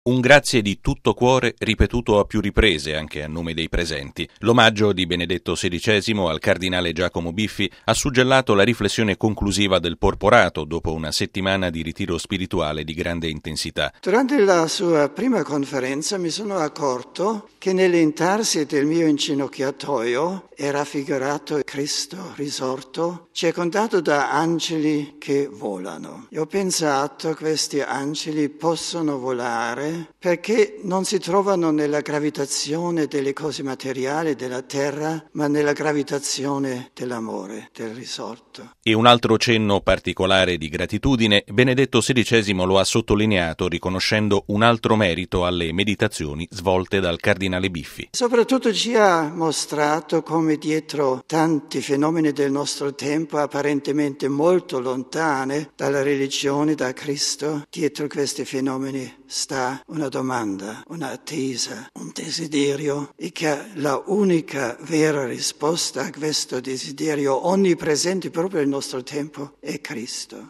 Un grazie di tutto cuore ripetuto a più riprese anche a nome dei presenti. L'omaggio di Benedetto XVI al cardinale Giacomo Biffi ha suggellato la riflessione conclusiva del porporato dopo una settimana di ritiro spirituale di grande intensità. Durante la sua prima conferenza mi sono accorto che nell'intarsi del mio inginocchiatoio è raffigurato Cristo risorto, circondato da angeli che volano. E ho pensato che questi angeli possono volare perché non si trovano nella gravitazione delle cose materiali della terra, ma nella gravitazione dell'amore, del risorto. E un altro cenno particolare di gratitudine, Benedetto XVI lo ha sottolineato riconoscendo un altro merito alle meditazioni svolte dal cardinale Biffi. Soprattutto ci ha mostrato come dietro tanti fenomeni del nostro tempo, apparentemente molto lontane dalla religione, da Cristo, dietro questi fenomeni sta una domanda, un'attesa, un desiderio, e che la unica vera risposta a questo desiderio onnipresente proprio nel nostro tempo è Cristo.